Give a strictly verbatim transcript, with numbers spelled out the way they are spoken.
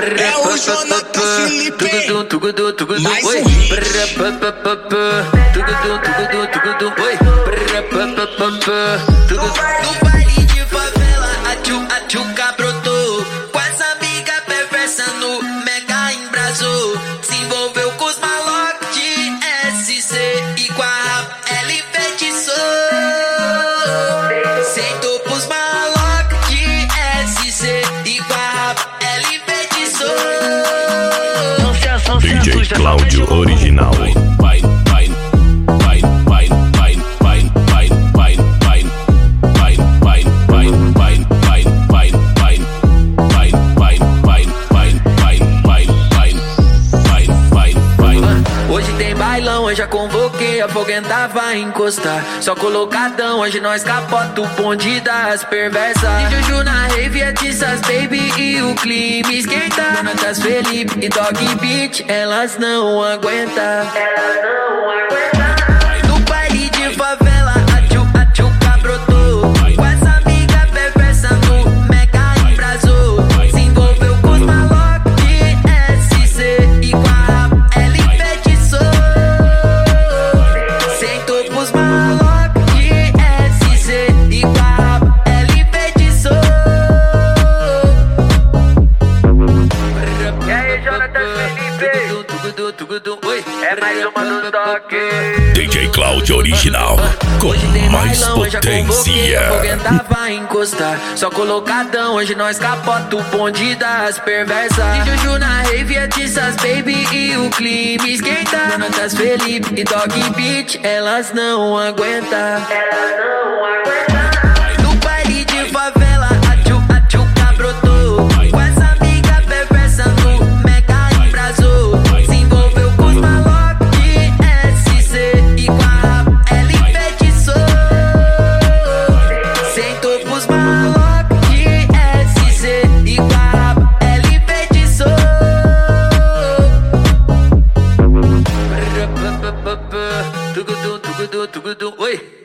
É o Jonathan Felipe. Mais um No baile de favela, a tchu, a tchuca brotou. Com as amigas perversas no mega embrasou. Se envolveu com os malocos de S C e com a rap ela enfeitiçou. Sentou pros malocos de S C e com a rap ela enfeitiçou. D J Cláudio Original. Hoje tem bailão, eu já convoquei, a foguenta vai encostar. Só colocadão, hoje nós capota o bonde das perversas. De Juju na rave, é Tissas Baby e o clima esquenta. Donatas Felipe e Dog Beat, elas não aguentam. Elas não aguentam. No baile de favela, a tchu, a tchuca brotou. Com essa amiga perversa no mega embrasou. Se envolveu com os malocos de S C e com a rap ela enfeitiçou. Sentou pros malocos de S C e com a rap ela enfeitiçou. E aí, Jonathan Felipe? É mais uma do toque. D J Cláudio Original, com mais potência. A foguenta vai encostar. Só colocadão, hoje nós capota o bonde das perversas. De Juju na rave, é Tissas Baby e o clima esquenta. Donatas Felipe e Dog Beat, elas não aguentam. Elas não aguentam. No baile de favela, a tchu, a tchuca brotou. Com essa amiga perversa no mega embrasou. Se envolveu com os malocos de S C e com a rap ela enfeitiçou. Sentou pros malocos de S C e com a rap ela enfeitiçou. Oi.